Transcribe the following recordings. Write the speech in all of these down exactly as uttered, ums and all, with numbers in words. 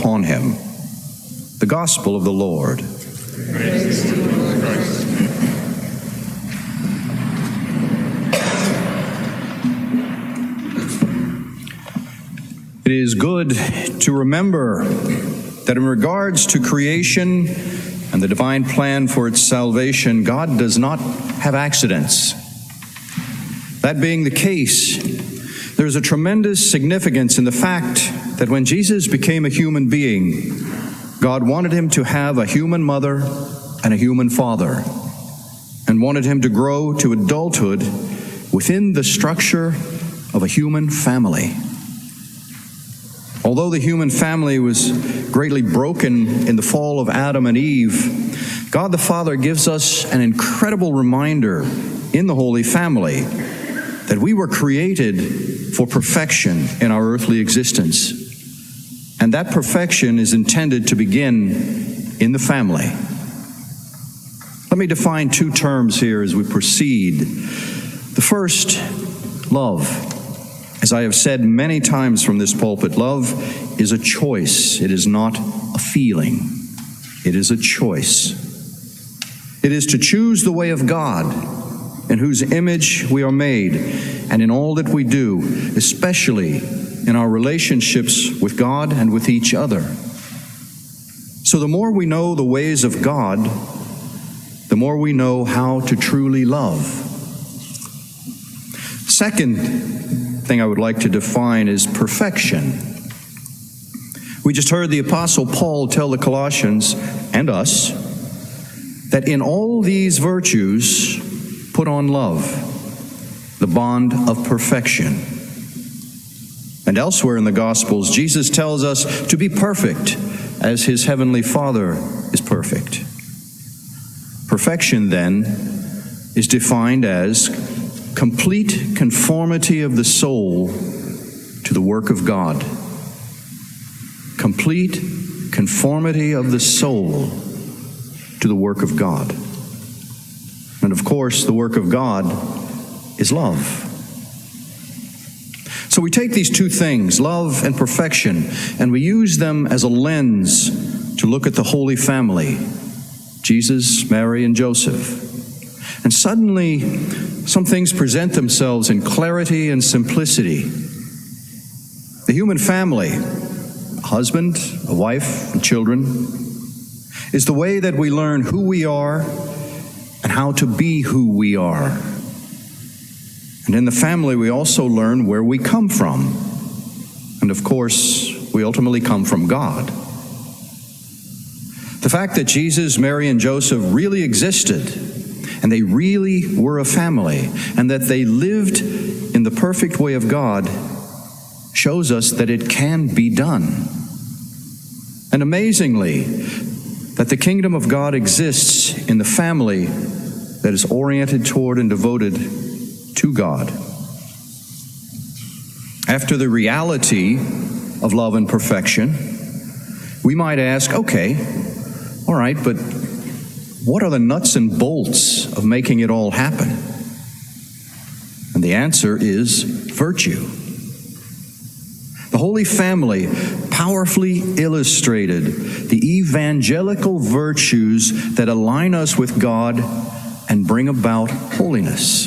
upon him. The Gospel of the Lord. Praise to you, Lord Christ. It is good to remember that in regards to creation and the divine plan for its salvation, God does not have accidents. That being the case, there is a tremendous significance in the fact that when Jesus became a human being, God wanted him to have a human mother and a human father, and wanted him to grow to adulthood within the structure of a human family. Although the human family was greatly broken in the fall of Adam and Eve, God the Father gives us an incredible reminder in the Holy Family that we were created for perfection in our earthly existence. And that perfection is intended to begin in the family. Let me define two terms here as we proceed. The first, love. As I have said many times from this pulpit, love is a choice. It is not a feeling. It is a choice. It is to choose the way of God, in whose image we are made, and in all that we do, especially in our relationships with God and with each other. So the more we know the ways of God, the more we know how to truly love. Second thing I would like to define is perfection. We just heard the Apostle Paul tell the Colossians and us that in all these virtues put on love, the bond of perfection. And elsewhere in the Gospels, Jesus tells us to be perfect as his heavenly Father is perfect. Perfection, then, is defined as complete conformity of the soul to the work of God. Complete conformity of the soul to the work of God. And of course, the work of God is love. So we take these two things, love and perfection, and we use them as a lens to look at the Holy Family, Jesus, Mary, and Joseph. And suddenly, some things present themselves in clarity and simplicity. The human family, a husband, a wife, and children, is the way that we learn who we are and how to be who we are. And in the family, we also learn where we come from. And of course, we ultimately come from God. The fact that Jesus, Mary, and Joseph really existed, and they really were a family, and that they lived in the perfect way of God, shows us that it can be done. And amazingly, that the kingdom of God exists in the family that is oriented toward and devoted to God. After the reality of love and perfection, we might ask, okay, all right, but what are the nuts and bolts of making it all happen? And the answer is virtue. The Holy Family powerfully illustrated the evangelical virtues that align us with God and bring about holiness.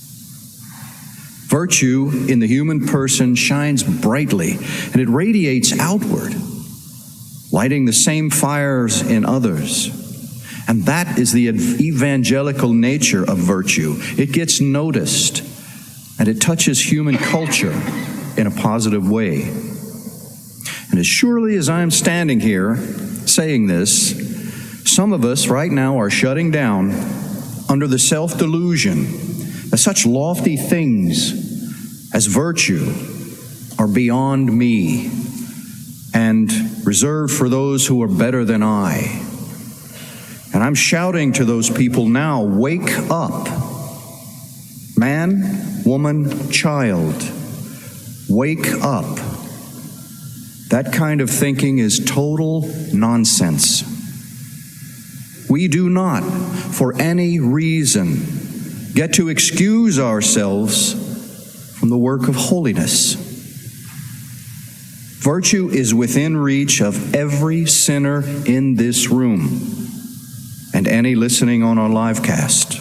Virtue in the human person shines brightly, and it radiates outward, lighting the same fires in others. And that is the evangelical nature of virtue. It gets noticed, and it touches human culture in a positive way. And as surely as I'm standing here saying this, some of us right now are shutting down under the self-delusion that such lofty things as virtue are beyond me and reserved for those who are better than I. And I'm shouting to those people now, wake up. Man, woman, child, wake up. That kind of thinking is total nonsense. We do not, for any reason, get to excuse ourselves from the work of holiness. Virtue is within reach of every sinner in this room and any listening on our live cast.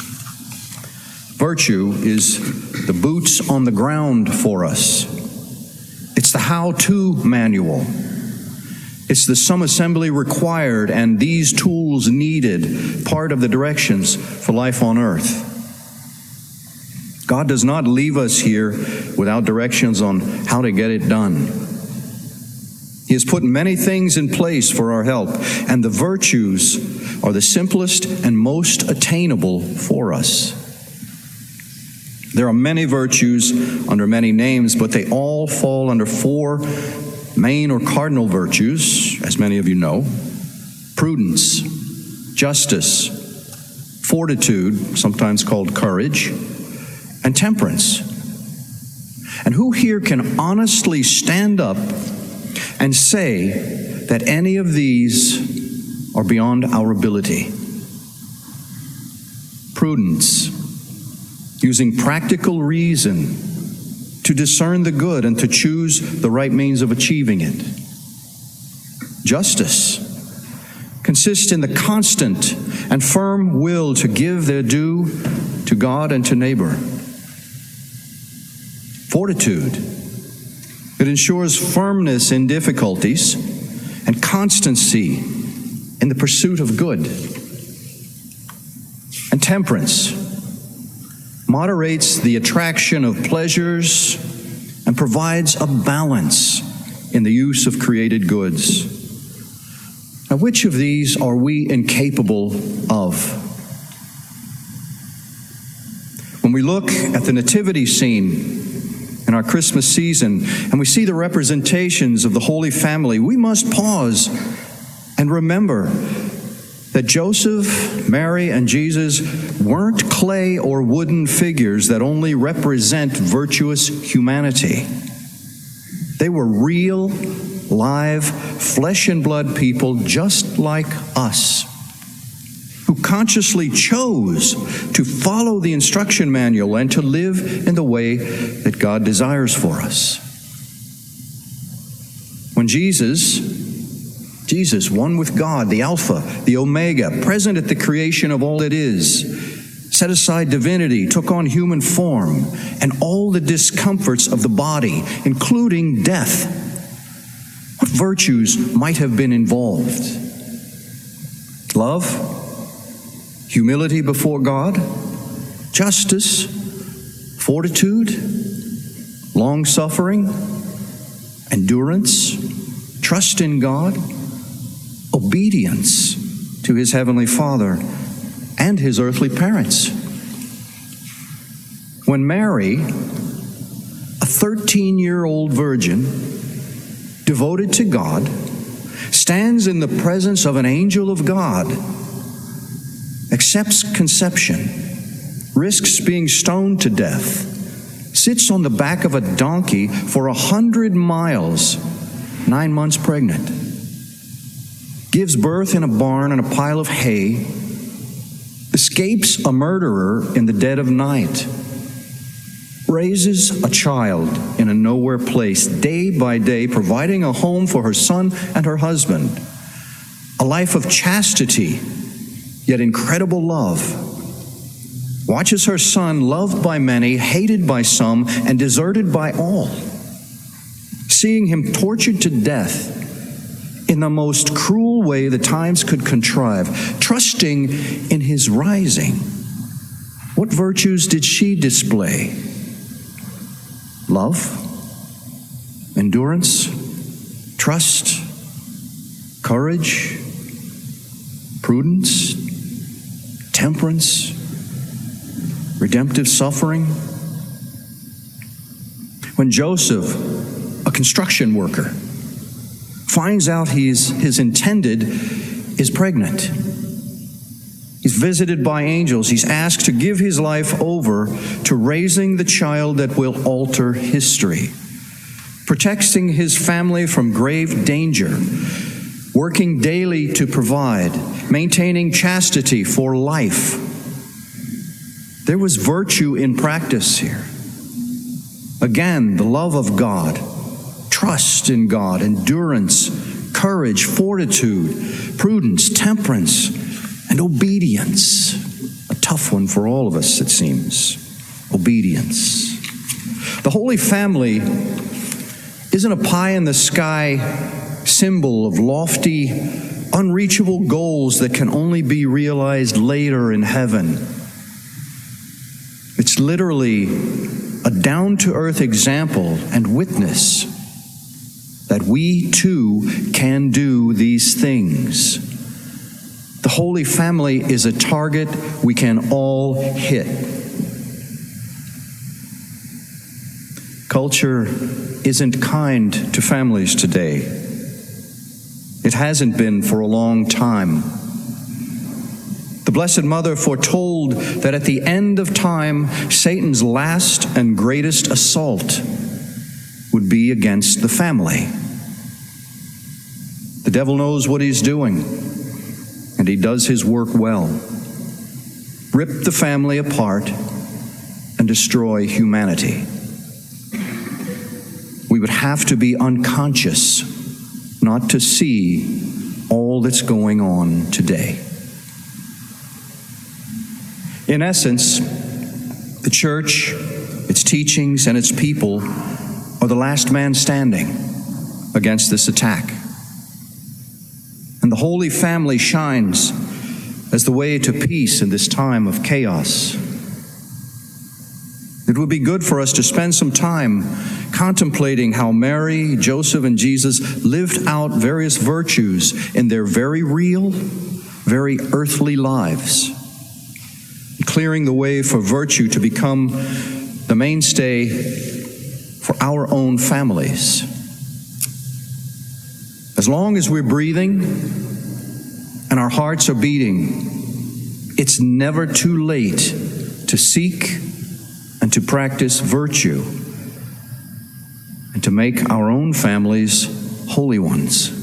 Virtue is the boots on the ground for us. It's the how-to manual. It's the some assembly required and these tools needed, part of the directions for life on earth. God does not leave us here without directions on how to get it done. He has put many things in place for our help, and the virtues are the simplest and most attainable for us. There are many virtues under many names, but they all fall under four main or cardinal virtues, as many of you know: prudence, justice, fortitude, sometimes called courage, and temperance. And who here can honestly stand up and say that any of these are beyond our ability? Prudence, using practical reason to discern the good and to choose the right means of achieving it. Justice consists in the constant and firm will to give their due to God and to neighbor. Fortitude, it ensures firmness in difficulties and constancy in the pursuit of good. And temperance moderates the attraction of pleasures and provides a balance in the use of created goods. Now, which of these are we incapable of? When we look at the nativity scene in our Christmas season and we see the representations of the Holy Family, we must pause and remember that Joseph, Mary, and Jesus weren't clay or wooden figures that only represent virtuous humanity. They were real, live, flesh and blood people just like us, who consciously chose to follow the instruction manual and to live in the way that God desires for us. When Jesus Jesus, one with God, the Alpha, the Omega, present at the creation of all that is, set aside divinity, took on human form, and all the discomforts of the body, including death. What virtues might have been involved? Love, humility before God, justice, fortitude, long-suffering, endurance, trust in God, obedience to his heavenly Father and his earthly parents. When Mary, a thirteen-year-old virgin, devoted to God, stands in the presence of an angel of God, accepts conception, risks being stoned to death, sits on the back of a donkey for a hundred miles, nine months pregnant, gives birth in a barn on a pile of hay, escapes a murderer in the dead of night, raises a child in a nowhere place, day by day, providing a home for her son and her husband, a life of chastity, yet incredible love, watches her son loved by many, hated by some, and deserted by all, seeing him tortured to death in the most cruel way the times could contrive, trusting in his rising. What virtues did she display? Love, endurance, trust, courage, prudence, temperance, redemptive suffering. When Joseph, a construction worker, finds out he's, his intended is pregnant, he's visited by angels. He's asked to give his life over to raising the child that will alter history, protecting his family from grave danger, working daily to provide, maintaining chastity for life. There was virtue in practice here. Again, the love of God, trust in God, endurance, courage, fortitude, prudence, temperance, and obedience. A tough one for all of us, it seems. Obedience. The Holy Family isn't a pie-in-the-sky symbol of lofty, unreachable goals that can only be realized later in heaven. It's literally a down-to-earth example and witness that we too can do these things. The Holy Family is a target we can all hit. Culture isn't kind to families today. It hasn't been for a long time. The Blessed Mother foretold that at the end of time, Satan's last and greatest assault would be against the family. The devil knows what he's doing, and he does his work well. Rip the family apart and destroy humanity. We would have to be unconscious not to see all that's going on today. In essence, the church, its teachings, and its people are the last man standing against this attack. And the Holy Family shines as the way to peace in this time of chaos. It would be good for us to spend some time contemplating how Mary, Joseph, and Jesus lived out various virtues in their very real, very earthly lives, clearing the way for virtue to become the mainstay for our own families. As long as we're breathing and our hearts are beating, it's never too late to seek and to practice virtue and to make our own families holy ones.